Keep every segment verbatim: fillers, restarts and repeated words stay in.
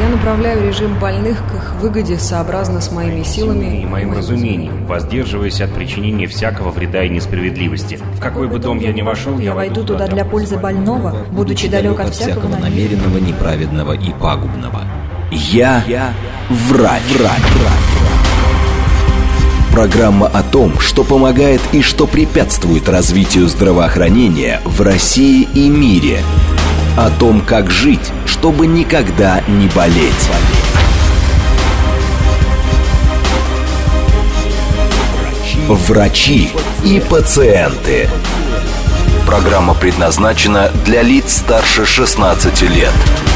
Я направляю режим больных к их выгоде сообразно с моими силами и моим разумением, воздерживаясь от причинения всякого вреда и несправедливости. В какой бы дом я ни вошел, я войду туда для пользы больного, будучи далек от всякого намеренного, неправедного и пагубного. Я, я врач. врач. Программа о том, что помогает и что препятствует развитию здравоохранения в России и мире. О том, как жить, чтобы никогда не болеть. Врачи и пациенты. Программа предназначена для лиц старше шестнадцати лет.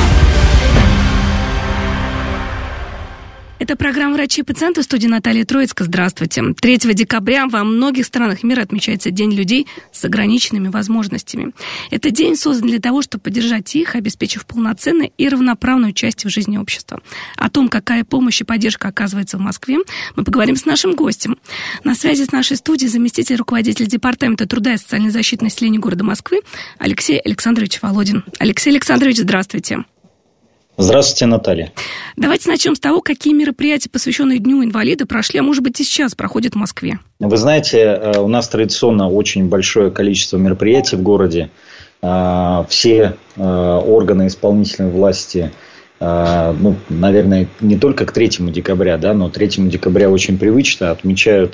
Это программа «Врачи и пациенты», в студии Наталья Троицкая. Здравствуйте. третьего декабря во многих странах мира отмечается День людей с ограниченными возможностями. Этот день создан для того, чтобы поддержать их, обеспечив полноценное и равноправное участие в жизни общества. О том, какая помощь и поддержка оказывается в Москве, мы поговорим с нашим гостем. На связи с нашей студией заместитель руководителя Департамента труда и социальной защиты населения города Москвы Алексей Александрович Володин. Алексей Александрович, здравствуйте. Здравствуйте, Наталья. Давайте начнем с того, какие мероприятия, посвященные Дню инвалида, прошли, а может быть и сейчас проходят в Москве. Вы знаете, у нас традиционно очень большое количество мероприятий в городе. Все органы исполнительной власти, ну, наверное, не только к третьему декабря, да, но третьему декабря очень привычно отмечают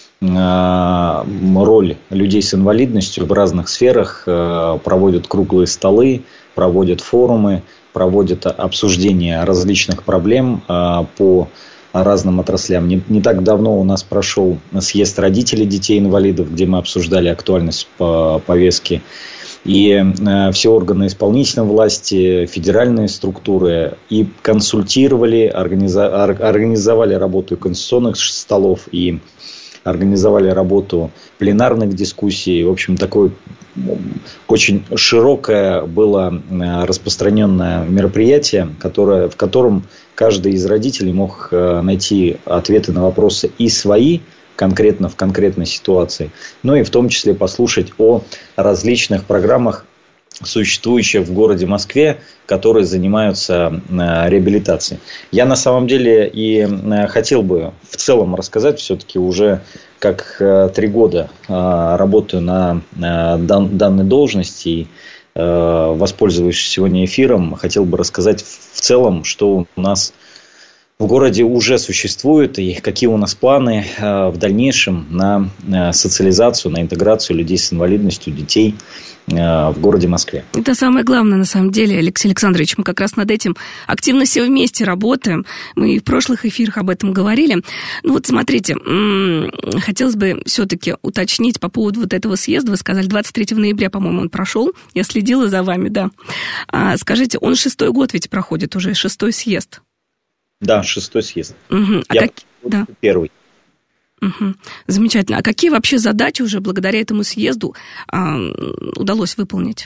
роль людей с инвалидностью в разных сферах, проводят круглые столы, проводят форумы, проводят обсуждение различных проблем э, по разным отраслям. Не, не так давно у нас прошел съезд родителей детей-инвалидов, где мы обсуждали актуальность по повестки. И э, все органы исполнительной власти, федеральные структуры и консультировали, организа, организовали работу конституционных столов и организовали работу пленарных дискуссий. В общем, такое очень широкое было распространенное мероприятие, которое, в котором каждый из родителей мог найти ответы на вопросы и свои, конкретно в конкретной ситуации, но и в том числе послушать о различных программах, существующих в городе Москве, которые занимаются реабилитацией. Я на самом деле и хотел бы в целом рассказать, все-таки уже как три года работаю на данной должности и, воспользовавшись сегодня эфиром, хотел бы рассказать в целом, что у нас в городе уже существует и какие у нас планы в дальнейшем на социализацию, на интеграцию людей с инвалидностью, детей в городе Москве. Это самое главное, на самом деле, Алексей Александрович. Мы как раз над этим активно все вместе работаем. Мы и в прошлых эфирах об этом говорили. Ну вот смотрите, хотелось бы все-таки уточнить по поводу вот этого съезда. Вы сказали, двадцать третьего ноября, по-моему, он прошел. Я следила за вами, да. А, скажите, он шестой год ведь проходит уже, шестой съезд. Да, шестой съезд. Угу. А Я как... да. первый. Угу. Замечательно. А какие вообще задачи уже благодаря этому съезду а, удалось выполнить?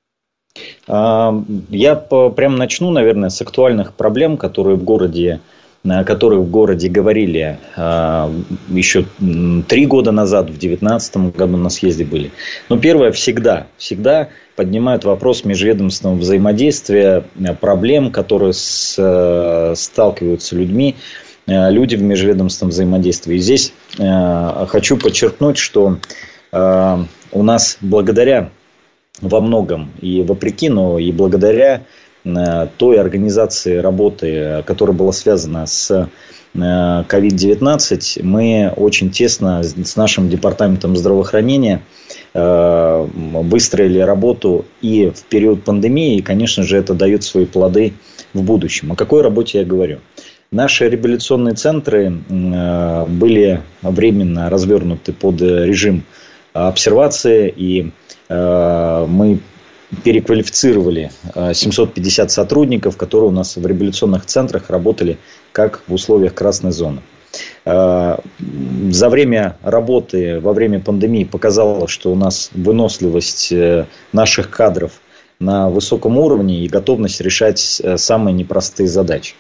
А, я по, прям начну, наверное, с актуальных проблем, которые в городе, о которых в городе говорили а, еще три года назад, в две тысячи девятнадцатом году на съезде были. Но первое, всегда, всегда поднимают вопрос межведомственного взаимодействия, проблем, которые с, сталкиваются людьми, люди в межведомственном взаимодействии. И здесь э, хочу подчеркнуть, что э, у нас благодаря во многом и вопреки, но и благодаря э, той организации работы, которая была связана с ковид девятнадцать, мы очень тесно с нашим департаментом здравоохранения э, выстроили работу и в период пандемии, и, конечно же, это дает свои плоды в будущем. О какой работе я говорю? Наши реабилитационные центры были временно развернуты под режим обсервации, и мы переквалифицировали семьсот пятьдесят сотрудников, которые у нас в реабилитационных центрах работали как в условиях красной зоны. За время работы, во время пандемии показалось, что у нас выносливость наших кадров на высоком уровне и готовность решать самые непростые задачи.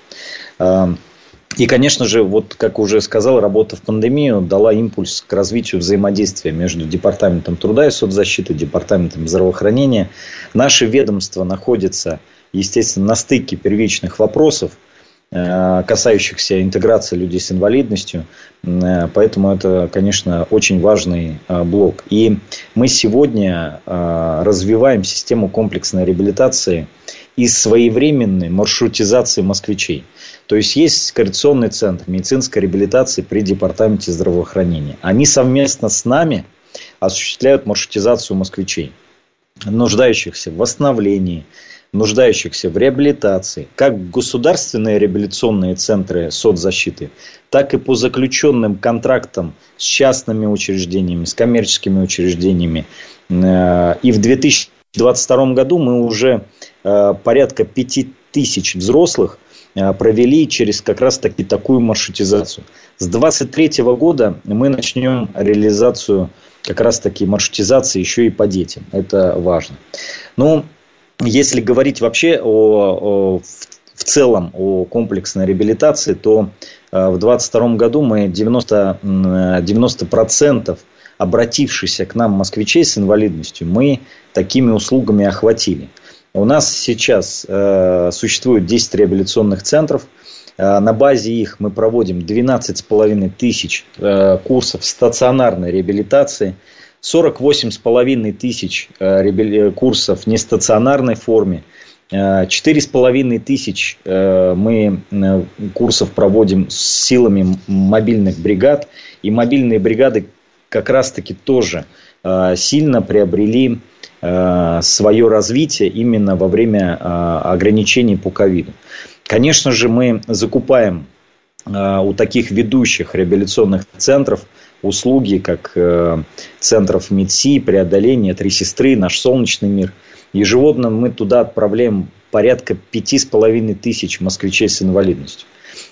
И, конечно же, вот как уже сказал, работа в пандемию дала импульс к развитию взаимодействия между Департаментом труда и соцзащиты, Департаментом здравоохранения. Наше ведомство находится, естественно, на стыке первичных вопросов. касающихся интеграции людей с инвалидностью. Поэтому это, конечно, очень важный блок. И мы сегодня развиваем систему комплексной реабилитации и своевременной маршрутизации москвичей. То есть есть коррекционный центр медицинской реабилитации при департаменте здравоохранения. Они совместно с нами осуществляют маршрутизацию москвичей, нуждающихся в восстановлении, нуждающихся в реабилитации, как государственные реабилитационные центры соцзащиты, так и по заключенным контрактам с частными учреждениями, с коммерческими учреждениями. И в две тысячи двадцать втором году мы уже порядка пяти тысяч взрослых провели через как раз таки такую маршрутизацию. С две тысячи двадцать третьего года мы начнем реализацию как раз таки маршрутизации еще и по детям. Это важно. Но если говорить вообще о, о, в целом о комплексной реабилитации, то в две тысячи двадцать втором году мы девяносто, девяносто процентов обратившихся к нам москвичей с инвалидностью мы такими услугами охватили. У нас сейчас э, существует десять реабилитационных центров. Э, на базе их мы проводим двенадцать с половиной тысяч э, курсов стационарной реабилитации, сорок восемь с половиной тысяч э, реабили... курсов в нестационарной форме, э, четыре с половиной тысяч э, мы э, курсов проводим с силами мобильных бригад. И мобильные бригады как раз-таки тоже э, сильно приобрели свое развитие именно во время ограничений по ковиду. Конечно же, мы закупаем у таких ведущих реабилитационных центров услуги, как центров МИДСИ, преодоления, Три сестры, Наш солнечный мир. Ежегодно мы туда отправляем порядка пяти с половиной тысяч москвичей с инвалидностью.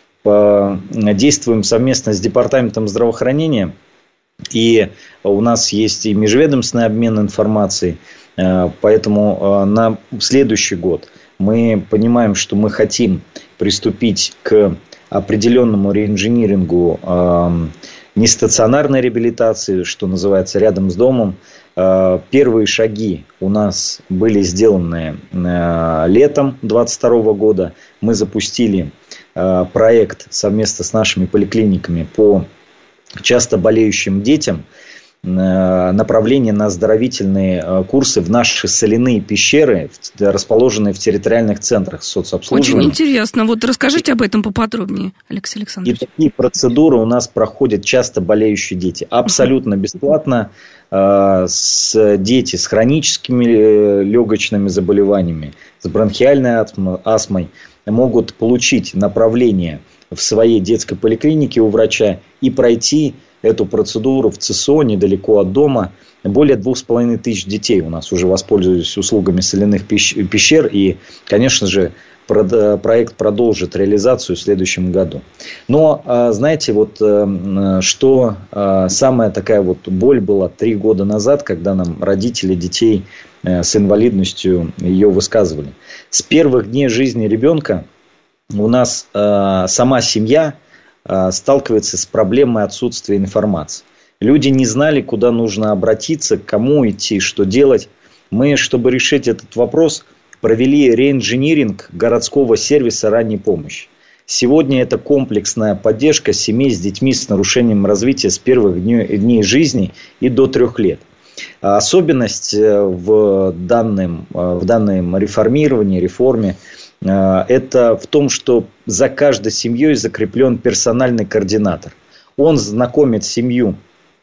Действуем совместно с Департаментом здравоохранения. И у нас есть и межведомственный обмен информацией. Поэтому на следующий год мы понимаем, что мы хотим приступить к определенному реинжинирингу нестационарной реабилитации, что называется, рядом с домом. Первые шаги у нас были сделаны летом две тысячи двадцать второго года. Мы запустили проект совместно с нашими поликлиниками по часто болеющим детям, направление на оздоровительные курсы в наши соляные пещеры, расположенные в территориальных центрах соцобслуживания. Очень интересно. Вот расскажите об этом поподробнее, Алексей Александрович. И такие процедуры у нас проходят часто болеющие дети. Абсолютно бесплатно. С дети с хроническими легочными заболеваниями, с бронхиальной астмой могут получить направление в своей детской поликлинике у врача и пройти эту процедуру в ЦСО недалеко от дома. Более двух с половиной тысяч детей у нас уже воспользовались услугами соляных пещер. И, конечно же, проект продолжит реализацию в следующем году. Но, знаете, вот что самая такая вот боль была три года назад, когда нам родители детей с инвалидностью ее высказывали. С первых дней жизни ребенка у нас сама семья сталкивается с проблемой отсутствия информации. Люди не знали, куда нужно обратиться, к кому идти, что делать. Мы, чтобы решить этот вопрос, провели реинжиниринг городского сервиса ранней помощи. Сегодня это комплексная поддержка семей с детьми с нарушением развития с первых дней жизни и до трех лет. Особенность в данном, в данном реформировании, реформе, это в том, что за каждой семьей закреплен персональный координатор. Он знакомит семью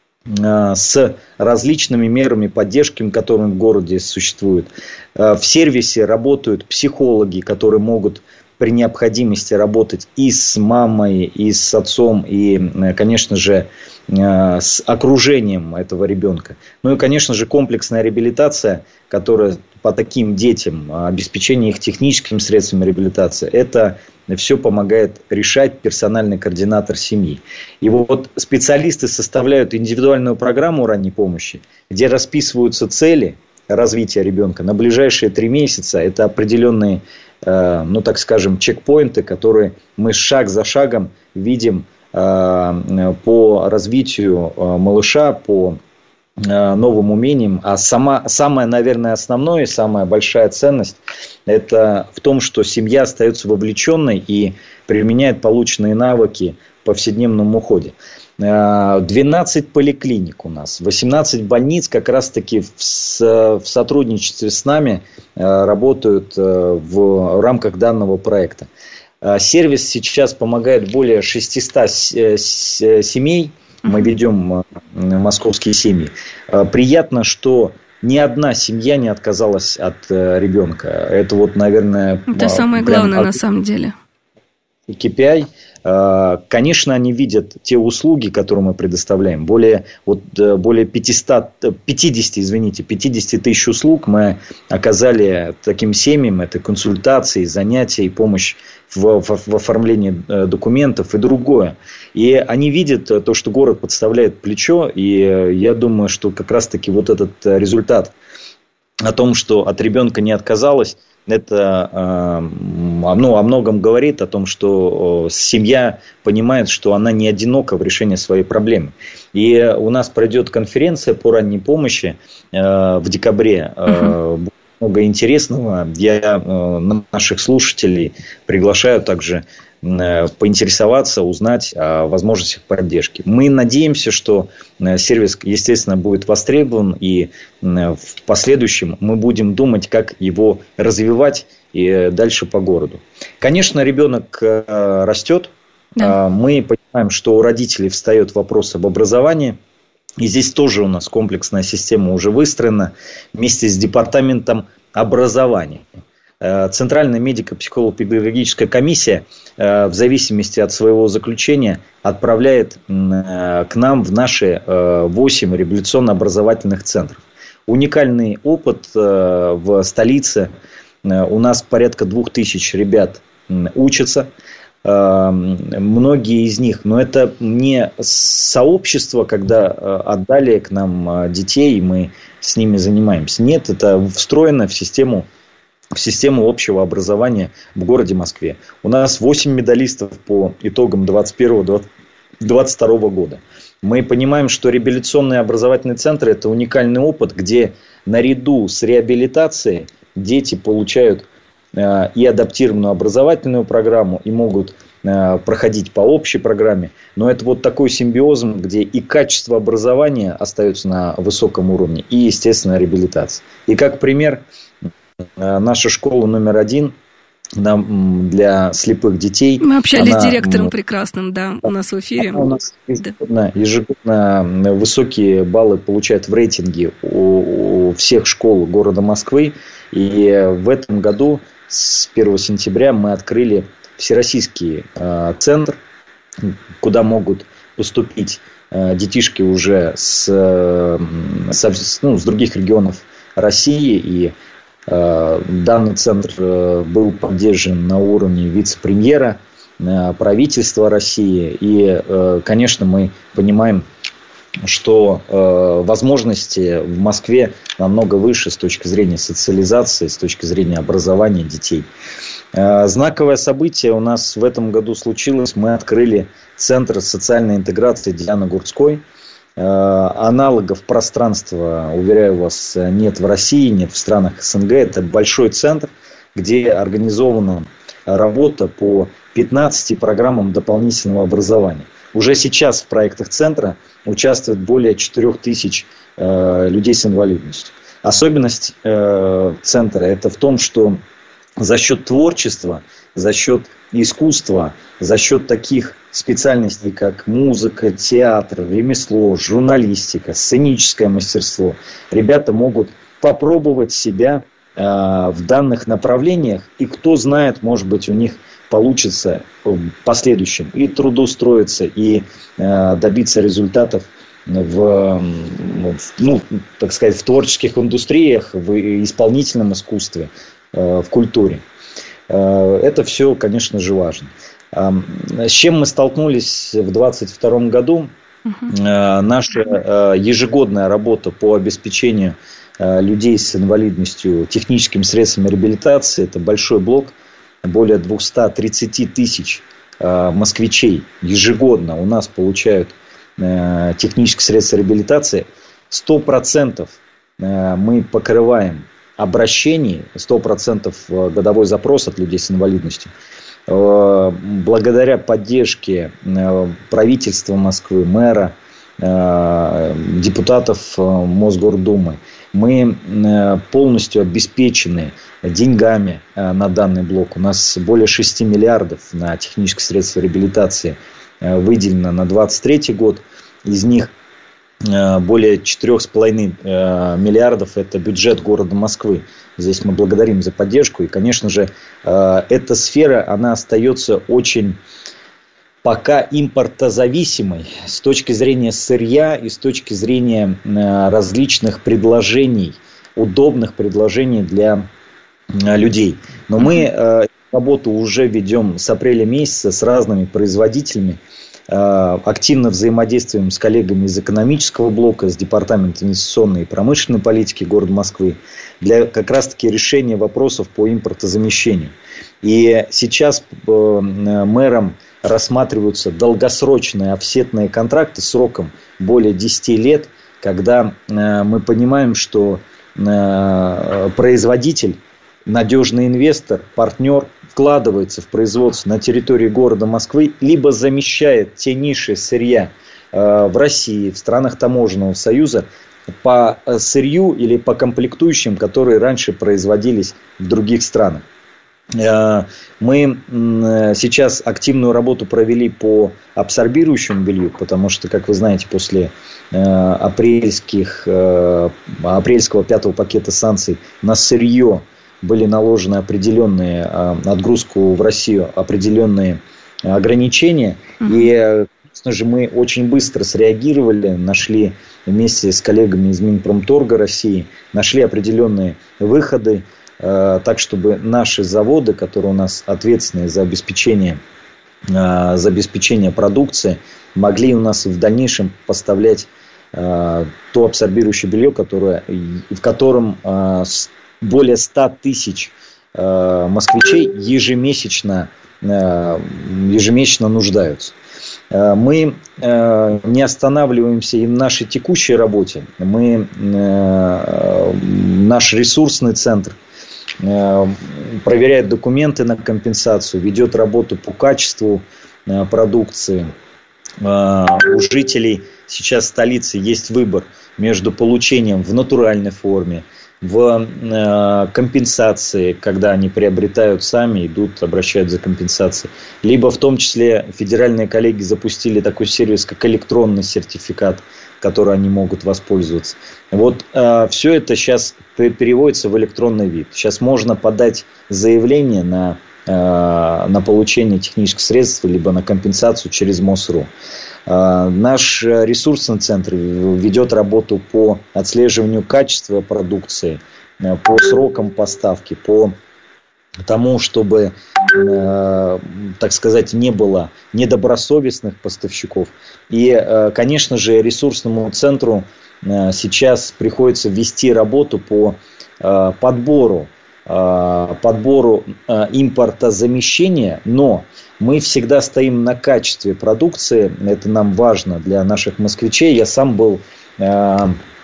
с различными мерами поддержки, которые в городе существуют. В сервисе работают психологи, которые могут при необходимости работать и с мамой, и с отцом, и, конечно же, с окружением этого ребенка. Ну и, конечно же, комплексная реабилитация, которая по таким детям, обеспечение их техническими средствами реабилитации, это все помогает решать персональный координатор семьи. И вот специалисты составляют индивидуальную программу ранней помощи, где расписываются цели развития ребенка на ближайшие три месяца. Это определенные, ну так скажем, чекпоинты, которые мы шаг за шагом видим по развитию малыша, по новым умениям. А сама, самое, наверное, основное, самая большая ценность – это в том, что семья остается вовлеченной и применяет полученные навыки в повседневном уходе. двенадцать поликлиник у нас, восемнадцать больниц как раз-таки в, в сотрудничестве с нами работают в рамках данного проекта. Сервис сейчас помогает более шестисот семей. Мы ведем московские семьи. Приятно, что ни одна семья не отказалась от ребенка. Это вот, наверное... Это самое главное на самом деле. кей пи ай. Конечно, они видят те услуги, которые мы предоставляем. Более, вот, более пятьсот, пятьдесят, извините, пятьдесят тысяч услуг мы оказали таким семьям. Это консультации, занятия и помощь в, в, в оформлении документов и другое. И они видят то, что город подставляет плечо. И я думаю, что как раз-таки вот этот результат о том, что от ребенка не отказалось, это ну, о многом говорит, о том, что семья понимает, что она не одинока в решении своей проблемы. И у нас пройдет конференция по ранней помощи в декабре. Uh-huh. Будет много интересного. Я наших слушателей приглашаю также поинтересоваться, узнать о возможностях поддержки. Мы надеемся, что сервис, естественно, будет востребован, и в последующем мы будем думать, как его развивать и дальше по городу. Конечно, ребенок растет. Да. Мы понимаем, что у родителей встает вопрос об образовании. И здесь тоже у нас комплексная система уже выстроена вместе с департаментом образования. Центральная медико-психолого-педагогическая комиссия в зависимости от своего заключения отправляет к нам в наши восемь реабилитационно-образовательных центров. Уникальный опыт в столице. У нас порядка двух тысяч ребят учатся. Многие из них, но это не сообщество, когда отдали к нам детей, и мы с ними занимаемся. Нет, это встроено в систему в систему общего образования в городе Москве. У нас восемь медалистов по итогам двадцать первого — двадцать второго года. Мы понимаем, что реабилитационные образовательные центры – это уникальный опыт, где наряду с реабилитацией дети получают э, и адаптированную образовательную программу, и могут э, проходить по общей программе. Но это вот такой симбиоз, где и качество образования остается на высоком уровне, и, естественно, реабилитация. И как пример, наша школа номер один для слепых детей. Мы общались она, с директором прекрасным, да, у нас в эфире. У нас ежегодно, ежегодно высокие баллы получает в рейтинге у, у всех школ города Москвы. И в этом году, с первого сентября, мы открыли всероссийский э, центр, куда могут поступить э, детишки уже с, э, с, ну, с других регионов России. И данный центр был поддержан на уровне вице-премьера, правительства России. И, конечно, мы понимаем, что возможности в Москве намного выше с точки зрения социализации, с точки зрения образования детей. Знаковое событие у нас в этом году случилось. Мы открыли Центр социальной интеграции Дианы Гурцкой. Аналогов пространства, уверяю вас, нет в России, нет в странах СНГ. Это большой центр, где организована работа по пятнадцати программам дополнительного образования. Уже сейчас в проектах центра участвует более четырех тысяч э, людей с инвалидностью. Особенность э, центра это в том, что за счет творчества, за счет искусства, за счет таких специальностей, как музыка, театр, ремесло, журналистика, сценическое мастерство, ребята могут попробовать себя э, в данных направлениях, и кто знает, может быть, у них получится в последующем и трудоустроиться, и э, добиться результатов в, в, ну, так сказать, в творческих индустриях, в исполнительном искусстве, э, в культуре. Э, это все, конечно же, важно. Э, с чем мы столкнулись в двадцать втором году? Uh-huh. Э, наша э, ежегодная работа по обеспечению э, людей с инвалидностью техническими средствами реабилитации, это большой блок. Более двухсот тридцати тысяч э, москвичей ежегодно у нас получают э, технические средства реабилитации. сто процентов мы покрываем обращений, сто процентов годовой запрос от людей с инвалидностью. Благодаря поддержке правительства Москвы, мэра, депутатов Мосгордумы, мы полностью обеспечены деньгами на данный блок. У нас более шести миллиардов на технические средства реабилитации выделено на двадцать третий год. Из них более четырех с половиной миллиардов – это бюджет города Москвы. Здесь мы благодарим за поддержку. И, конечно же, эта сфера, она остается очень пока импортозависимой с точки зрения сырья и с точки зрения различных предложений, удобных предложений для людей. Но мы работу уже ведем с апреля месяца с разными производителями. Активно взаимодействуем с коллегами из экономического блока, с департаментом инвестиционной и промышленной политики города Москвы для как раз-таки решения вопросов по импортозамещению. И сейчас мэром рассматриваются долгосрочные офсетные контракты сроком более десяти лет, когда мы понимаем, что производитель, надежный инвестор, партнер вкладывается в производство на территории города Москвы, либо замещает те ниши сырья в России, в странах таможенного союза по сырью или по комплектующим, которые раньше производились в других странах. Мы сейчас активную работу провели по абсорбирующему белью, потому что, как вы знаете, после апрельских, апрельского пятого пакета санкций на сырье были наложены определенные, отгрузку в Россию, определенные ограничения. Mm-hmm. И, конечно же, мы очень быстро среагировали, нашли вместе с коллегами из Минпромторга России, нашли определенные выходы, так, чтобы наши заводы, которые у нас ответственны за обеспечение, за обеспечение продукции, могли у нас и в дальнейшем поставлять то абсорбирующее белье, которое, в котором более ста тысяч москвичей ежемесячно, ежемесячно нуждаются. Мы не останавливаемся и в нашей текущей работе. Мы, наш ресурсный центр проверяет документы на компенсацию, ведет работу по качеству продукции. У жителей сейчас столицы есть выбор между получением в натуральной форме, в компенсации, когда они приобретают сами, идут, обращают за компенсацией. Либо в том числе федеральные коллеги запустили такой сервис, как электронный сертификат, которым они могут воспользоваться. Вот э, все это сейчас переводится в электронный вид. Сейчас можно подать заявление на, э, на получение технических средств, либо на компенсацию через МОСРУ. Э, наш ресурсный центр ведет работу по отслеживанию качества продукции, э, по срокам поставки, по тому, чтобы, э, так сказать, не было недобросовестных поставщиков. И, э, конечно же, ресурсному центру э, сейчас приходится вести работу по э, подбору, э, подбору э, импортозамещения, но мы всегда стоим на качестве продукции, это нам важно для наших москвичей. Я сам был э,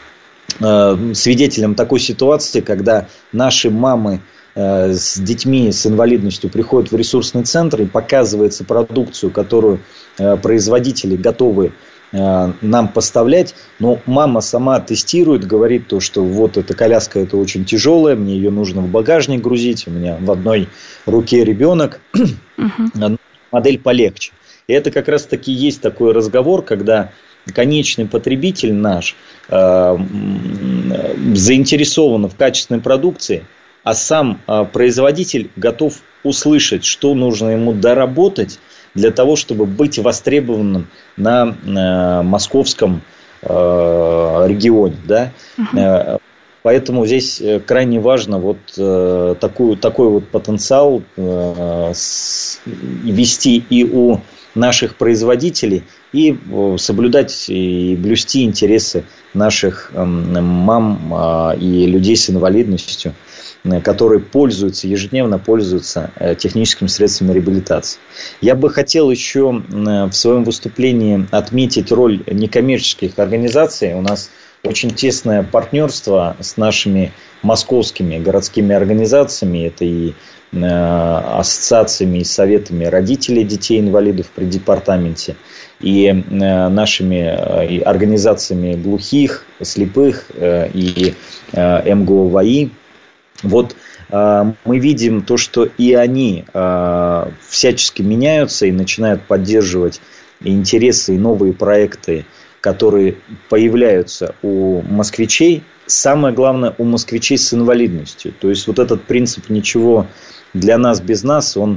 э, свидетелем такой ситуации, когда наши мамы с детьми с инвалидностью приходят в ресурсный центр и показывается продукцию, которую производители готовы нам поставлять, но мама сама тестирует, говорит то, что вот эта коляска, это очень тяжелая, мне ее нужно в багажник грузить, у меня в одной руке ребенок, uh-huh. модель полегче. И это как раз таки есть такой разговор, когда конечный потребитель наш э, заинтересован в качественной продукции, а сам э, производитель готов услышать, что нужно ему доработать для того, чтобы быть востребованным на э, московском э, регионе. Да? Uh-huh. Поэтому здесь крайне важно вот э, такую, такой вот потенциал э, с, вести и у наших производителей, и соблюдать и блюсти интересы наших э, мам э, и людей с инвалидностью, которые пользуются, ежедневно пользуются техническими средствами реабилитации. Я бы хотел еще в своем выступлении отметить роль некоммерческих организаций. У нас очень тесное партнерство с нашими московскими городскими организациями. Это и ассоциациями и советами родителей детей-инвалидов при департаменте, и нашими организациями глухих, слепых и эм гэ о ВАИ. Вот мы видим то, что и они всячески меняются и начинают поддерживать интересы и новые проекты, которые появляются у москвичей. Самое главное, у москвичей с инвалидностью. То есть вот этот принцип «ничего для нас без нас», он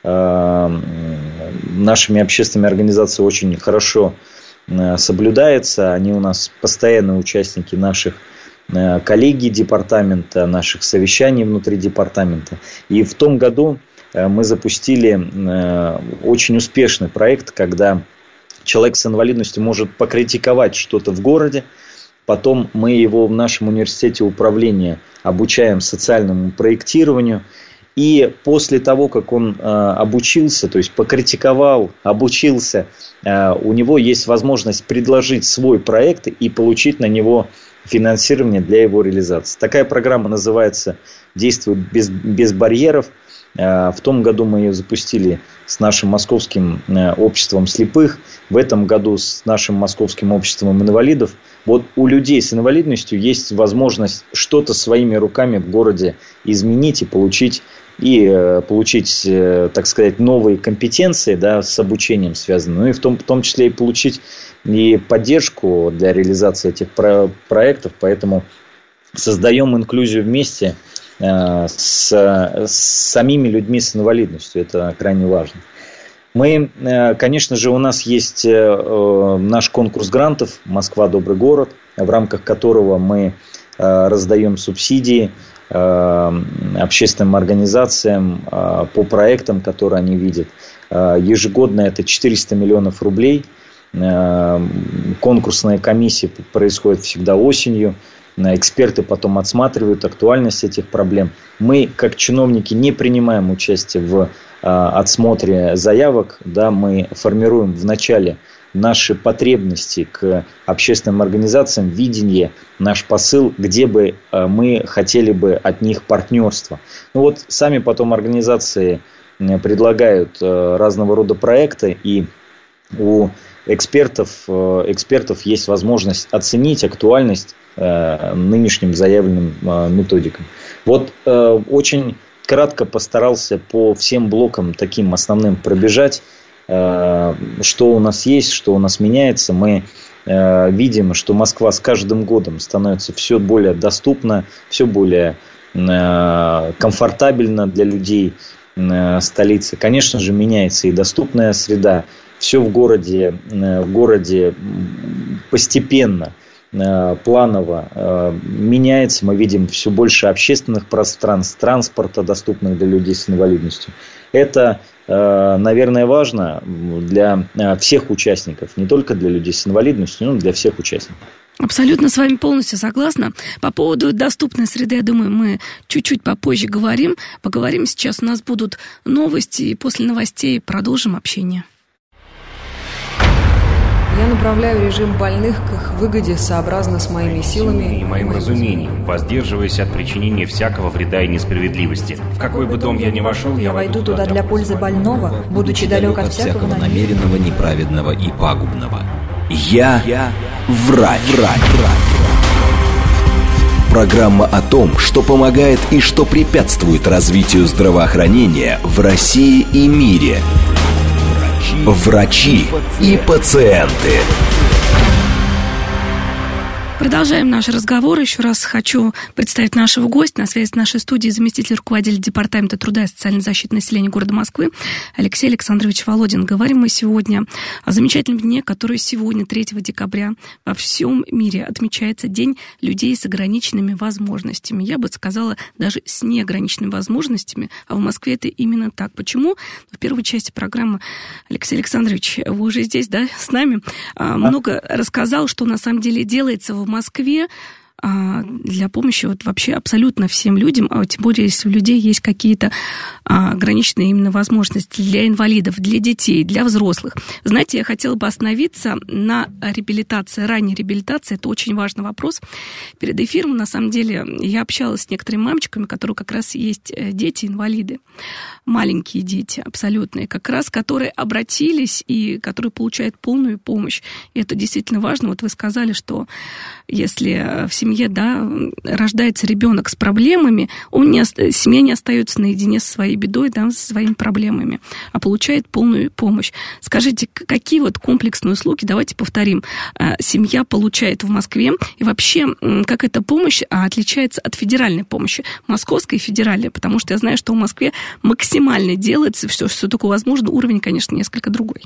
э, нашими общественными организациями очень хорошо э, соблюдается. Они у нас постоянные участники наших э, коллегий департамента, наших совещаний внутри департамента. И в том году э, мы запустили э, очень успешный проект, когда человек с инвалидностью может покритиковать что-то в городе. Потом мы его в нашем университете управления обучаем социальному проектированию. И после того, как он э, обучился, то есть покритиковал, обучился, э, у него есть возможность предложить свой проект и получить на него финансирование для его реализации. Такая программа называется «Действует без, без барьеров». Э, в том году мы ее запустили с нашим московским э, обществом слепых. В этом году с нашим московским обществом инвалидов. Вот у людей с инвалидностью есть возможность что-то своими руками в городе изменить и получить, и э, получить, э, так сказать, новые компетенции, да, с обучением связанные. Ну и в том, в том числе и получить и поддержку для реализации этих про- проектов. Поэтому создаем инклюзию вместе э, с, с самими людьми с инвалидностью. Это крайне важно. Мы, конечно же, у нас есть наш конкурс грантов «Москва. Добрый город», в рамках которого мы раздаем субсидии общественным организациям по проектам, которые они видят. Ежегодно это четыреста миллионов рублей. Конкурсная комиссия происходит всегда осенью. Эксперты потом отсматривают актуальность этих проблем. Мы, как чиновники, не принимаем участие в отсмотре заявок. Да, мы формируем вначале наши потребности к общественным организациям, видение, наш посыл, где бы мы хотели бы от них партнерства. Ну вот сами потом организации предлагают разного рода проекты, и у экспертов, экспертов есть возможность оценить актуальность нынешним заявленным методикам. Вот очень кратко постарался по всем блокам таким основным пробежать, что у нас есть, что у нас меняется. Мы видим, что Москва с каждым годом становится все более доступна, все более комфортабельна для людей столицы. Конечно же, меняется и доступная среда. Все в городе, в городе постепенно, планово меняется. Мы видим все больше общественных пространств, транспорта, доступных для людей с инвалидностью. Это, наверное, важно для всех участников, не только для людей с инвалидностью, но и для всех участников. Абсолютно с вами полностью согласна. По поводу доступной среды, я думаю, мы чуть-чуть попозже говорим. Поговорим сейчас, у нас будут новости, и после новостей продолжим общение. Я направляю режим больных к их выгоде сообразно с моими силами и моим разумением, воздерживаясь от причинения всякого вреда и несправедливости. В какой бы дом я ни вошел, я войду туда для пользы больного, будучи далек от всякого намеренного, неправедного и пагубного. Я, я врач. врач. Программа о том, что помогает и что препятствует развитию здравоохранения в России и мире. Врачи и пациенты. Продолжаем наш разговор. Еще раз хочу представить нашего гостя. На связи с нашей студией заместитель руководителя Департамента труда и социальной защиты населения города Москвы Алексей Александрович Володин. Говорим мы сегодня о замечательном дне, который сегодня, третьего декабря, во всем мире отмечается День людей с ограниченными возможностями. Я бы сказала, даже с неограниченными возможностями. А в Москве это именно так. Почему? В первой части программы Алексей Александрович, вы уже здесь, да, с нами, много рассказал, что на самом деле делается в Москве для помощи вот вообще абсолютно всем людям, а тем более, если у людей есть какие-то ограниченные именно возможности для инвалидов, для детей, для взрослых. Знаете, я хотела бы остановиться на реабилитации, ранней реабилитации. Это очень важный вопрос. Перед эфиром, на самом деле, я общалась с некоторыми мамочками, которые как раз есть дети-инвалиды, маленькие дети абсолютные, как раз которые обратились и которые получают полную помощь. И это действительно важно. Вот вы сказали, что если в семье, да, рождается ребенок с проблемами, он не, семья не остается наедине со своей бедой, да, со своими проблемами, а получает полную помощь. Скажите, какие вот комплексные услуги, давайте повторим, семья получает в Москве, и вообще, как эта помощь отличается от федеральной помощи, московской и федеральной, потому что я знаю, что в Москве максимально делается все, что только возможно, уровень, конечно, несколько другой.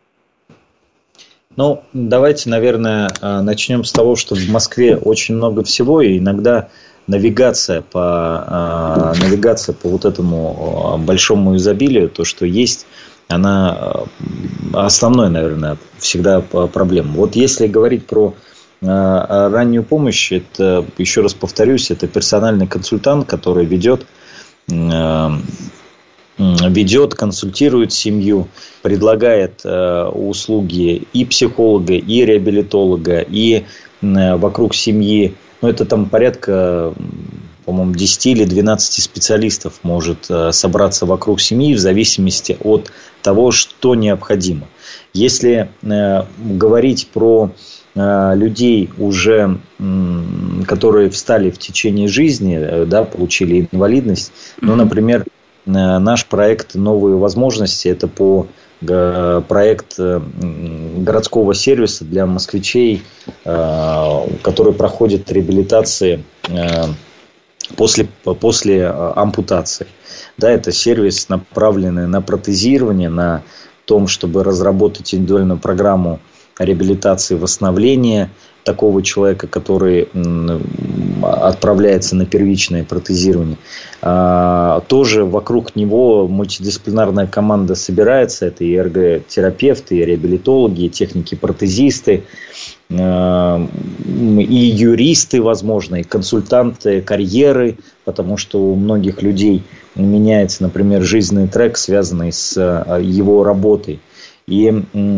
Ну, давайте, наверное, начнем с того, что в Москве очень много всего, и иногда навигация по, навигация по вот этому большому изобилию, то, что есть, она основной, наверное, всегда проблема. Вот если говорить про раннюю помощь, это, еще раз повторюсь, это персональный консультант, который ведет ведет, консультирует семью, предлагает э, услуги и психолога, и реабилитолога, и э, вокруг семьи. Ну, это там порядка, по-моему, десять или двенадцать специалистов может э, собраться вокруг семьи в зависимости от того, что необходимо. Если э, говорить про э, людей, уже, э, которые встали в течение жизни, э, да, получили инвалидность, ну, например, наш проект «Новые возможности» – это по проект городского сервиса для москвичей, который проходит реабилитации после, после ампутации. Да, это сервис, направленный на протезирование, на том, чтобы разработать индивидуальную программу реабилитации, восстановления такого человека, который отправляется на первичное протезирование. Тоже вокруг него мультидисциплинарная команда собирается. Это и эрготерапевты, и реабилитологи, и техники-протезисты, и юристы, возможно, и консультанты карьеры, потому что у многих людей меняется, например, жизненный трек, связанный с его работой. И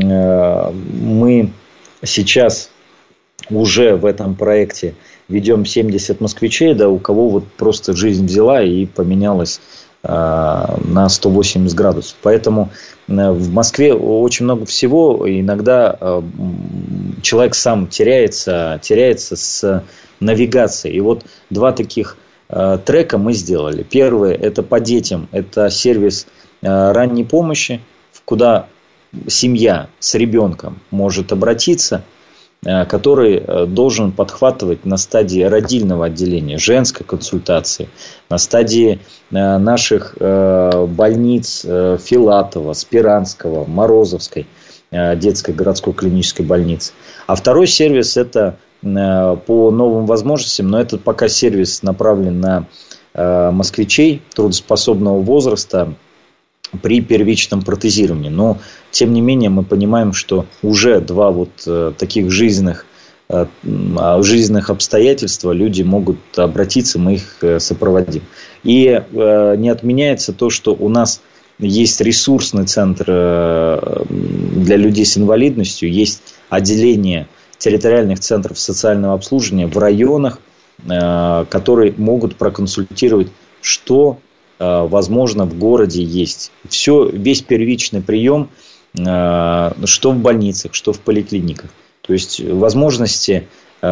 мы сейчас уже в этом проекте ведем семьдесят москвичей, да, у кого вот просто жизнь взяла и поменялась э, на сто восемьдесят градусов. Поэтому э, в Москве очень много всего. Иногда э, человек сам теряется, теряется с навигацией. И вот два таких э, трека мы сделали. Первый – это по детям. Это сервис э, ранней помощи, куда семья с ребенком может обратиться, который должен подхватывать на стадии родильного отделения, женской консультации, на стадии наших больниц Филатова, Спиранского, Морозовской, детской городской клинической больницы. А второй сервис – это по новым возможностям, но это пока сервис направлен на москвичей трудоспособного возраста при первичном протезировании. Но, тем не менее, мы понимаем, что уже два вот э, таких жизненных, э, жизненных обстоятельства люди могут обратиться, мы их э, сопроводим. И э, не отменяется то, что у нас есть ресурсный центр э, для людей с инвалидностью, есть отделение территориальных центров социального обслуживания в районах, э, которые могут проконсультировать, что возможно в городе есть. Все, весь первичный прием, что в больницах, что в поликлиниках. То есть возможности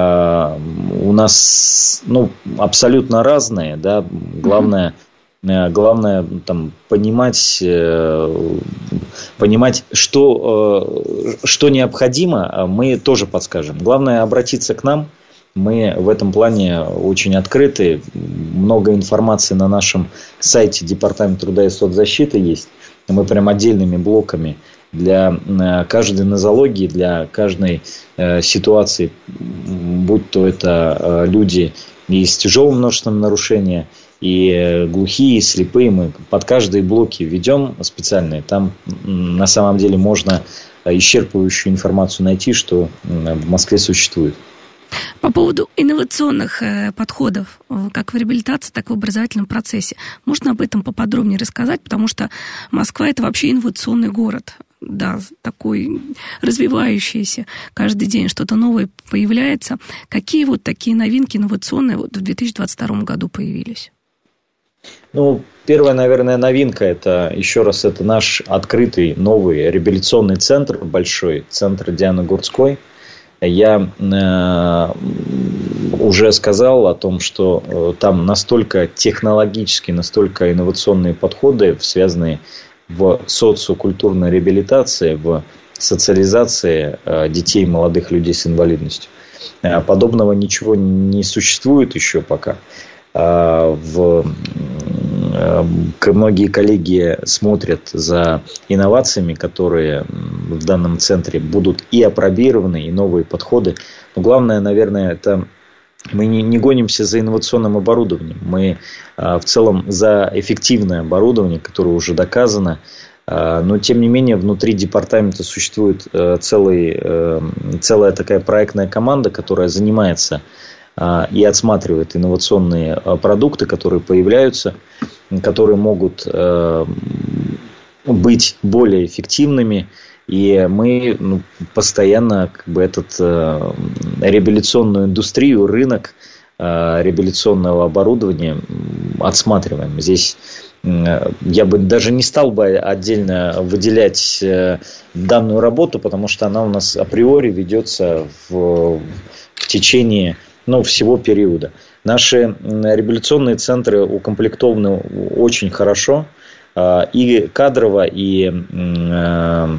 у нас, ну, абсолютно разные. Да? Главное, главное там, понимать, понимать что, что необходимо, мы тоже подскажем. Главное обратиться к нам. Мы в этом плане очень открыты. Много информации на нашем сайте Департамента труда и соцзащиты есть. Мы прям отдельными блоками для каждой нозологии, для каждой ситуации, будь то это люди и с тяжелым множеством нарушения, и глухие, и слепые, мы под каждые блоки ведем специальные. Там на самом деле можно исчерпывающую информацию найти, что в Москве существует. По поводу инновационных э, подходов, э, как в реабилитации, так и в образовательном процессе. Можно об этом поподробнее рассказать, потому что Москва – это вообще инновационный город. Да, такой развивающийся. Каждый день что-то новое появляется. Какие вот такие новинки инновационные вот в две тысячи двадцать втором году появились? Ну, первая, наверное, новинка, это, еще раз, это наш открытый новый реабилитационный центр, большой центр Дианы Гурцкой. Я э, уже сказал о том, что э, там настолько технологические, настолько инновационные подходы, связанные в социокультурной реабилитации, в социализации э, детей и молодых людей с инвалидностью. Э, подобного ничего не существует еще пока. Э, в, э, многие коллеги смотрят за инновациями, которые в данном центре будут и апробированы, и новые подходы. Но главное, наверное, это мы не, не гонимся за инновационным оборудованием. Мы э, в целом за эффективное оборудование, которое уже доказано. Э, но, тем не менее, внутри департамента существует э, целый, э, целая такая проектная команда, которая занимается э, и отсматривает инновационные э, продукты, которые появляются, которые могут э, быть более эффективными. И мы ну, постоянно как бы, этот, э, реабилитационную индустрию, рынок э, реабилитационного оборудования отсматриваем. Здесь э, я бы даже не стал бы отдельно выделять э, данную работу, потому что она у нас априори ведется в, в течение ну, всего периода. Наши реабилитационные центры укомплектованы очень хорошо э, и кадрово, и... Э,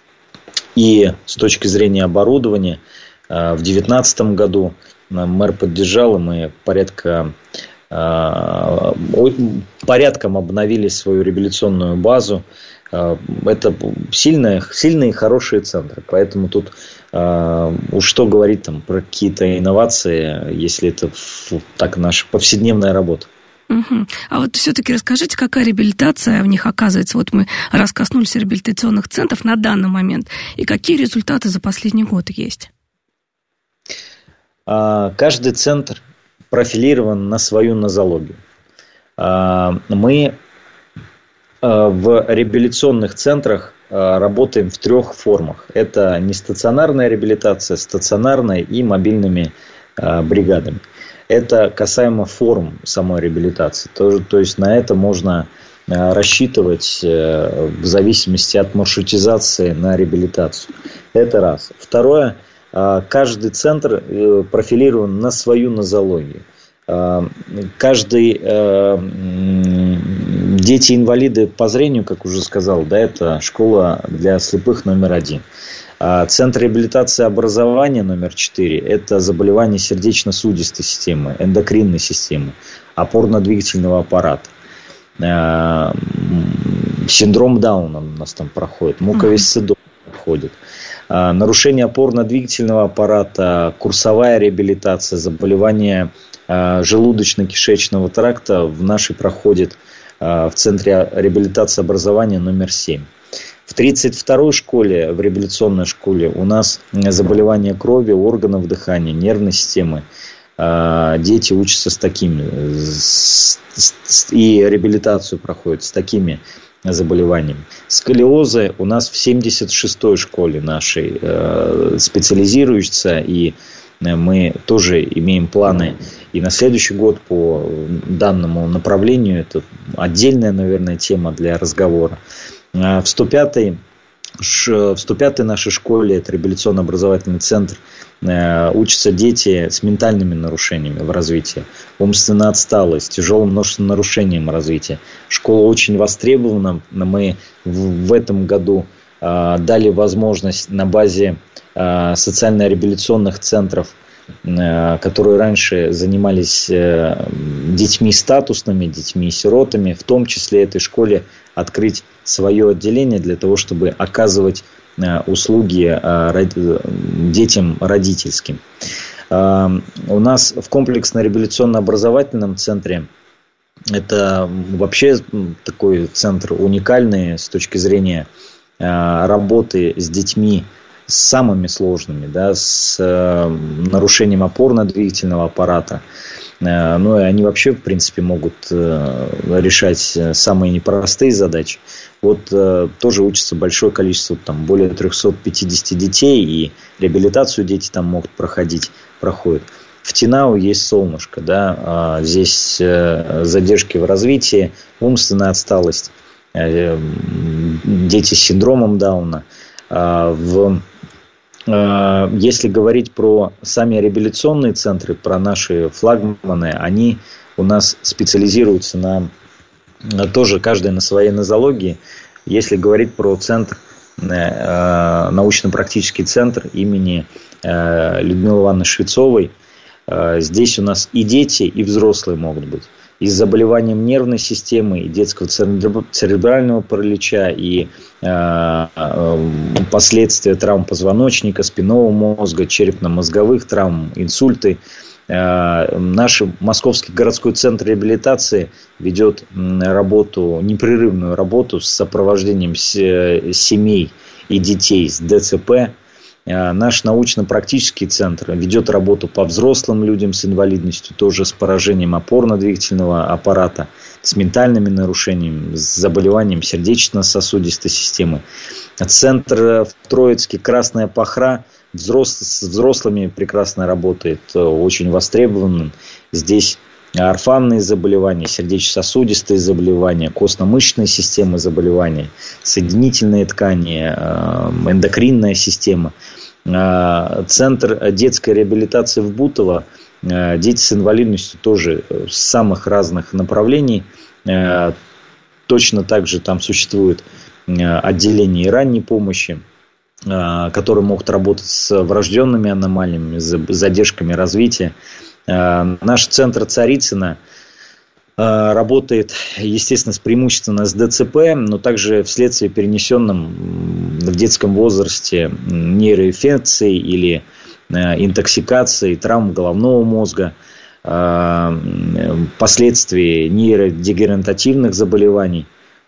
И с точки зрения оборудования, в две тысячи девятнадцатом году мэр поддержал, и мы порядка, порядком обновили свою реабилитационную базу. Это сильные, сильные и хорошие центры. Поэтому тут уж что говорить там, про какие-то инновации, если это так наша повседневная работа. Угу. А вот все-таки расскажите, какая реабилитация в них оказывается? Вот мы раз коснулись реабилитационных центров на данный момент. И какие результаты за последний год есть? Каждый центр профилирован на свою нозологию. Мы в реабилитационных центрах работаем в трех формах. Это нестационарная реабилитация, стационарная и мобильными бригадами. Это касаемо форм самой реабилитации. То, то есть на это можно рассчитывать в зависимости от маршрутизации на реабилитацию. Это раз. Второе. Каждый центр профилирован на свою нозологию. Каждый дети-инвалиды по зрению, как уже сказал, да, это школа для слепых номер один. Центр реабилитации и образования номер четыре – это заболевания сердечно-сосудистой системы, эндокринной системы, опорно-двигательного аппарата. Синдром Дауна у нас там проходит, муковисцидоз проходит. Нарушение опорно-двигательного аппарата, курсовая реабилитация, заболевания желудочно-кишечного тракта в нашей проходит в Центре реабилитации и образования номер семь. В тридцать второй школе, в реабилитационной школе, у нас заболевания крови, органов дыхания, нервной системы. Дети учатся с такими, и реабилитацию проходят с такими заболеваниями. Сколиозы у нас в семьдесят шестой школе нашей специализируются, и мы тоже имеем планы и на следующий год по данному направлению. Это отдельная, наверное, тема для разговора. В сто пятой, в сто пятой нашей школе, это реабилитационно-образовательный центр, учатся дети с ментальными нарушениями в развитии, умственно отсталые, с тяжелым множественным нарушением развития. Школа очень востребована. Мы в этом году дали возможность на базе социально-реабилитационных центров, которые раньше занимались детьми статусными, детьми-сиротами, в том числе этой школе открыть свое отделение для того, чтобы оказывать услуги детям родительским. У нас в комплексно-реабилитационно-образовательном центре, это вообще такой центр уникальный с точки зрения работы с детьми с самыми сложными, да, с э, нарушением опорно-двигательного аппарата. Э, ну и они вообще, в принципе, могут э, решать самые непростые задачи. Вот э, тоже учится большое количество, там, более триста пятьдесят детей, и реабилитацию дети там могут проходить, проходят. В Тинау есть солнышко, да, здесь задержки в развитии, умственная отсталость, дети с синдромом Дауна. В, если говорить про сами реабилитационные центры, про наши флагманы, они у нас специализируются на, тоже каждый на своей нозологии. Если говорить про центр, научно-практический центр имени Людмилы Ивановны Швецовой, здесь у нас и дети, и взрослые могут быть. И с заболеванием нервной системы, и детского церебрального паралича, и э, последствия травм позвоночника, спинного мозга, черепно-мозговых травм, инсульты. Э, наш Московский городской центр реабилитации ведет работу, непрерывную работу с сопровождением семей и детей с ДЦП. Наш научно-практический центр ведет работу по взрослым людям с инвалидностью, тоже с поражением опорно-двигательного аппарата, с ментальными нарушениями, с заболеванием сердечно-сосудистой системы. Центр в Троицке «Красная Пахра» взрос, с взрослыми прекрасно работает, очень востребованным. Здесь орфанные заболевания, сердечно-сосудистые заболевания, костно-мышечные системы заболевания, соединительные ткани, эндокринная система. Центр детской реабилитации в Бутово, дети с инвалидностью тоже с самых разных направлений. Точно так же там существует отделение ранней помощи, которые могут работать с врожденными аномалиями, с задержками развития. Наш центр Царицына работает, естественно, с преимущественно с ДЦП, но также вследствие перенесенным в детском возрасте нейроинфекции или интоксикации, травм головного мозга, последствий нейродегенеративных заболеваний.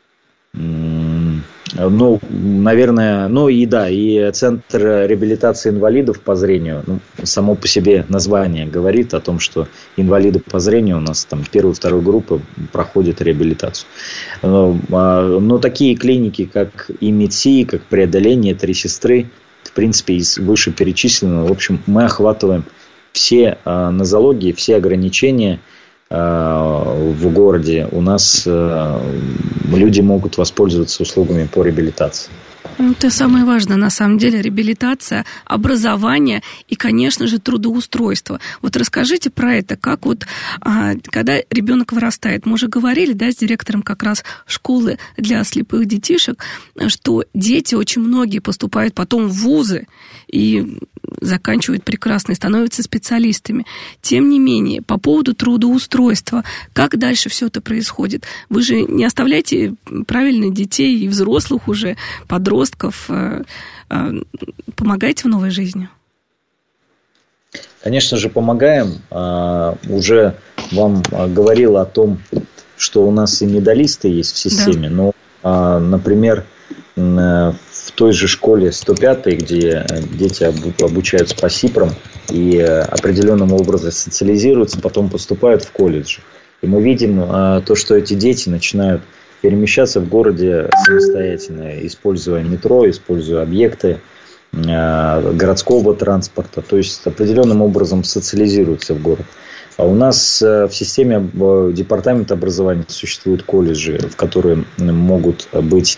Ну, наверное, ну и да, и Центр реабилитации инвалидов по зрению, ну, само по себе название говорит о том, что инвалиды по зрению у нас там первой и второй группы проходят реабилитацию. Но, но такие клиники, как и МИДСИ, как преодоление, Три сестры, в принципе, из вышеперечисленного, в общем, мы охватываем все нозологии, все ограничения в городе. У нас люди могут воспользоваться услугами по реабилитации. Это самое важное, на самом деле, реабилитация, образование и, конечно же, трудоустройство. Вот расскажите про это, как вот, когда ребенок вырастает, мы уже говорили, да, с директором как раз школы для слепых детишек, что дети, очень многие поступают потом в вузы и заканчивают прекрасно и становятся специалистами. Тем не менее, по поводу трудоустройства, как дальше все это происходит? Вы же не оставляете правильно детей и взрослых уже, подростков, помогаете в новой жизни? Конечно же, помогаем. Уже вам говорила о том, что у нас и медалисты есть в системе, да. Но, например, в той же школе сто пятой, где дети обучаются по СИПРам и определенным образом социализируются, потом поступают в колледж. И мы видим то, что эти дети начинают перемещаться в городе самостоятельно, используя метро, используя объекты городского транспорта, то есть определенным образом социализируются в город. А у нас в системе департамента образования существуют колледжи, в которые могут быть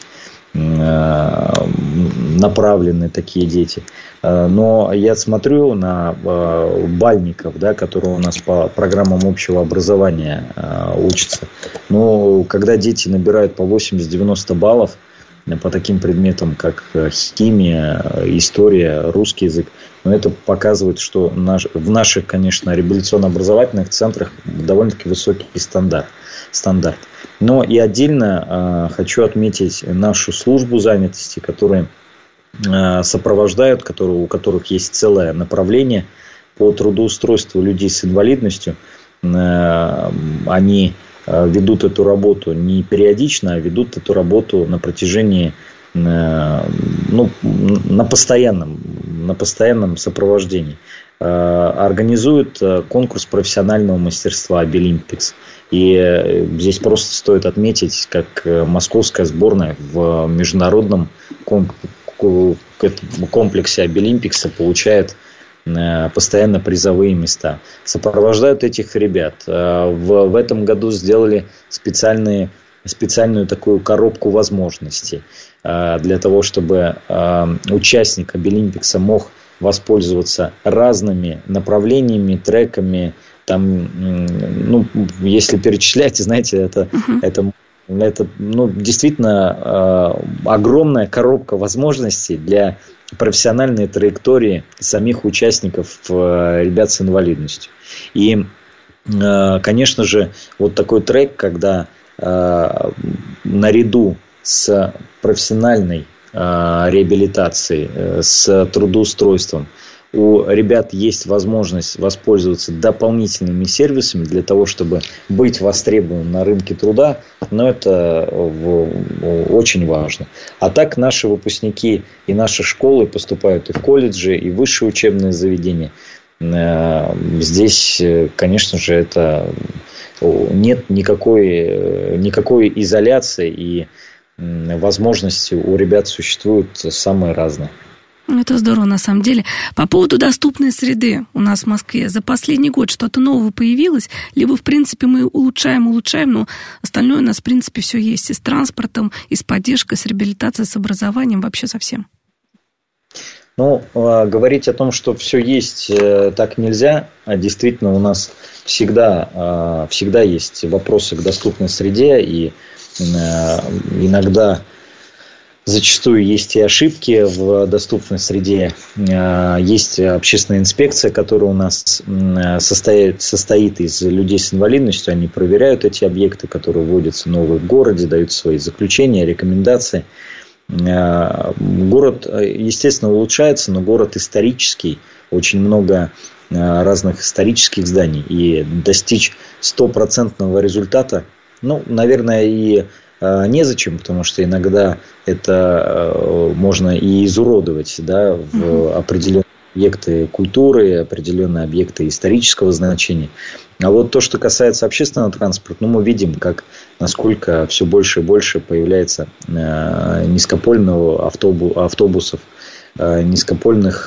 направлены такие дети. Но я смотрю на бальников, да, которые у нас по программам общего образования учатся. Но когда дети набирают по восемьдесят-девяносто баллов по таким предметам, как химия, история, русский язык, но это показывает, что наш, в наших, конечно, реабилитационно-образовательных центрах довольно-таки высокий стандарт. стандарт. Но и отдельно э, хочу отметить нашу службу занятости, которые э, сопровождают, которые, у которых есть целое направление по трудоустройству людей с инвалидностью. Э, они э, ведут эту работу не периодично, а ведут эту работу на протяжении, э, ну, на постоянном на постоянном сопровождении. Организует конкурс профессионального мастерства «Обилимпикс». И здесь просто стоит отметить, как московская сборная в международном комплексе «Обилимпикса» получает постоянно призовые места. Сопровождают этих ребят. В, в этом году сделали специальные, специальную такую коробку возможностей для того, чтобы участник «Обилимпикса» мог воспользоваться разными направлениями, треками. Там, ну, если перечислять, знаете, это, uh-huh. это, это ну, действительно огромная коробка возможностей для профессиональной траектории самих участников, ребят с инвалидностью. И, конечно же, вот такой трек, когда наряду с профессиональной реабилитацией, с трудоустройством у ребят есть возможность воспользоваться дополнительными сервисами для того, чтобы быть востребованным на рынке труда, но это очень важно. А так наши выпускники и наши школы поступают и в колледжи, и в высшие учебные заведения. Здесь, конечно же, это нет никакой, никакой изоляции, и возможности у ребят существуют самые разные. Это здорово, на самом деле. По поводу доступной среды у нас в Москве за последний год что-то новое появилось? Либо, в принципе, мы улучшаем, улучшаем, но остальное у нас, в принципе, все есть. И с транспортом, и с поддержкой, с реабилитацией, с образованием, вообще со всем. Ну, говорить о том, что все есть, так нельзя. А действительно, у нас всегда, всегда есть вопросы к доступной среде, и иногда... Зачастую есть и ошибки в доступной среде. Есть общественная инспекция, которая у нас состоит, состоит из людей с инвалидностью. Они проверяют эти объекты, которые вводятся новые в городе, дают свои заключения, рекомендации. Город, естественно, улучшается, но город исторический. Очень много разных исторических зданий. И достичь стопроцентного результата, ну, наверное, и... незачем, потому что иногда это можно и изуродовать, да, в определенные объекты культуры, определенные объекты исторического значения. А вот то, что касается общественного транспорта, ну, мы видим, как, насколько все больше и больше появляется низкопольных автобус, автобусов, низкопольных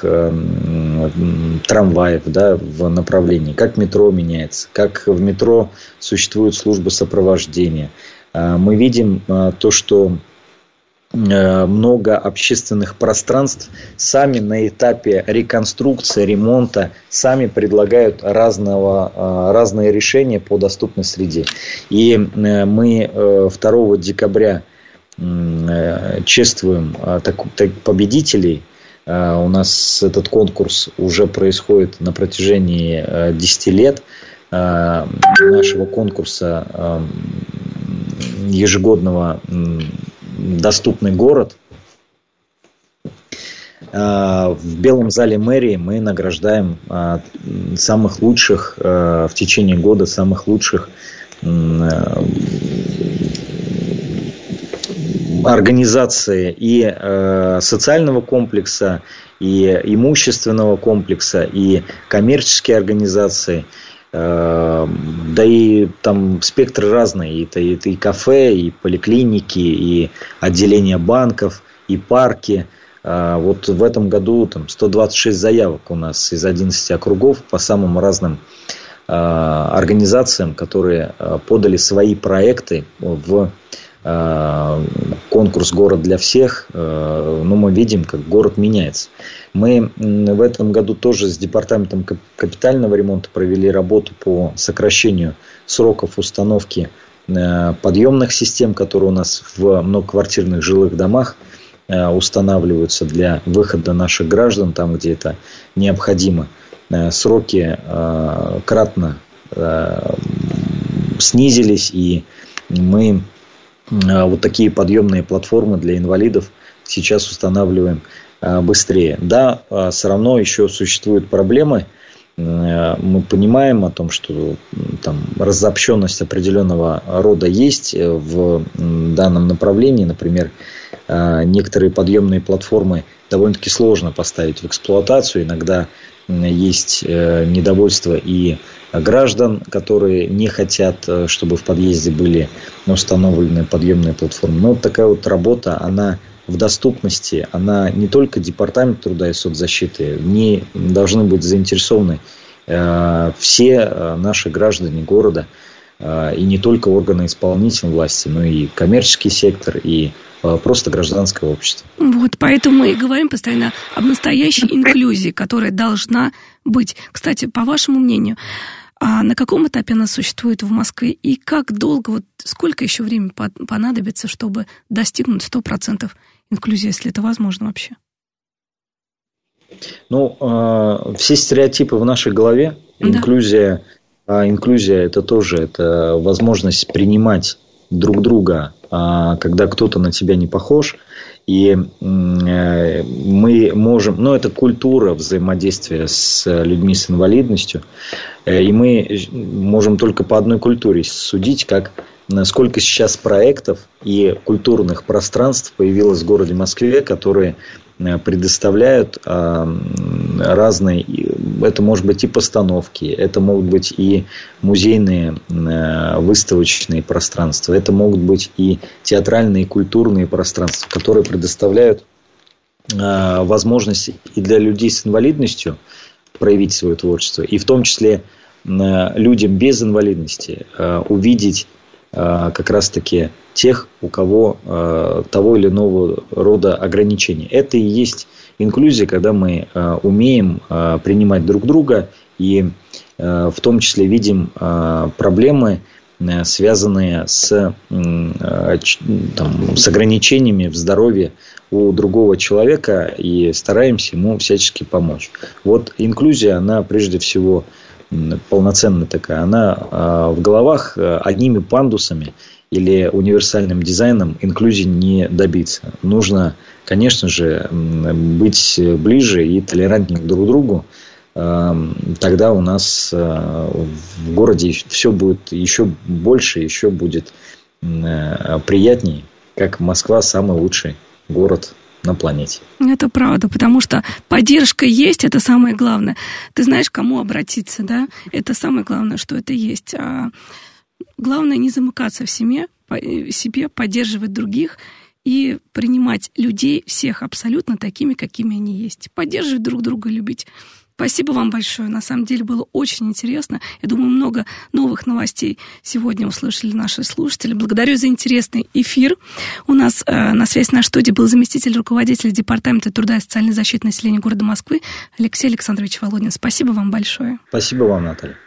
трамваев, да, в направлении, как метро меняется, как в метро существует служба сопровождения. Мы видим то, что много общественных пространств сами на этапе реконструкции, ремонта, сами предлагают разного, разные решения по доступной среде. И мы второго декабря чествуем так, так, победителей. У нас этот конкурс уже происходит на протяжении десяти лет нашего конкурса ежегодного «Доступный город». В Белом зале мэрии мы награждаем самых лучших в течение года, самых лучших организаций и социального комплекса, и имущественного комплекса, и коммерческие организации. Да и там спектр разный, это, это и кафе, и поликлиники, и отделения банков, и парки. Вот в этом году там сто двадцать шесть заявок у нас из одиннадцати округов по самым разным организациям, которые подали свои проекты в конкурс «Город для всех». Но мы видим, как город меняется. Мы в этом году тоже с департаментом капитального ремонта провели работу по сокращению сроков установки подъемных систем, которые у нас в многоквартирных жилых домах устанавливаются для выхода наших граждан там, где это необходимо. Сроки кратно снизились, и мы вот такие подъемные платформы для инвалидов сейчас устанавливаем быстрее. Да, все равно еще существуют проблемы мы понимаем о том, что там разобщенность определенного рода есть в данном направлении. Например, некоторые подъемные платформы довольно-таки сложно поставить в эксплуатацию. Иногда есть недовольство и граждан, которые не хотят, чтобы в подъезде были установлены подъемные платформы. Но вот такая вот работа, она в доступности, она не только Департамент труда и соцзащиты, не должны быть заинтересованы э, все наши граждане города, э, и не только органы исполнительной власти, но и коммерческий сектор, и э, просто гражданское общество. Вот, поэтому мы и говорим постоянно об настоящей инклюзии, которая должна быть. Кстати, по вашему мнению, а на каком этапе она существует в Москве и как долго, вот сколько еще времени понадобится, чтобы достигнуть сто процентов инклюзии, если это возможно вообще? Ну, э, все стереотипы в нашей голове. Да. Инклюзия, э, инклюзия это тоже это возможность принимать друг друга, э, когда кто-то на тебя не похож. И э, мы можем, ну, это культура взаимодействия с людьми с инвалидностью. Э, и мы можем только по одной культуре судить, как сколько сейчас проектов и культурных пространств появилось в городе Москве, которые предоставляют разные, это может быть и постановки, это могут быть и музейные выставочные пространства, это могут быть и театральные и культурные пространства, которые предоставляют возможность и для людей с инвалидностью проявить свое творчество, и в том числе людям без инвалидности увидеть как раз-таки тех, у кого э, того или иного рода ограничения. Это и есть инклюзия, когда мы э, умеем э, принимать друг друга и э, в том числе видим э, проблемы, э, связанные с, э, там, с ограничениями в здоровье у другого человека и стараемся ему всячески помочь. Вот инклюзия, она прежде всего полноценная такая, она э, в головах э, одними пандусами или универсальным дизайном инклюзии не добиться. Нужно, конечно же, быть ближе и толерантнее друг к другу. Э, тогда у нас э, в городе все будет еще больше, еще будет э, приятнее, как Москва самый лучший город на планете. Это правда, потому что поддержка есть, это самое главное. Ты знаешь, к кому обратиться, да? Это самое главное, что это есть. А главное не замыкаться в себе, в себе, поддерживать других и принимать людей всех абсолютно такими, какими они есть. Поддерживать друг друга, любить. Спасибо вам большое. На самом деле было очень интересно. Я думаю, много новых новостей сегодня услышали наши слушатели. Благодарю за интересный эфир. У нас э, на связи с нашей студией был заместитель руководителя Департамента труда и социальной защиты населения города Москвы Алексей Александрович Володин. Спасибо вам большое. Спасибо вам, Наталья.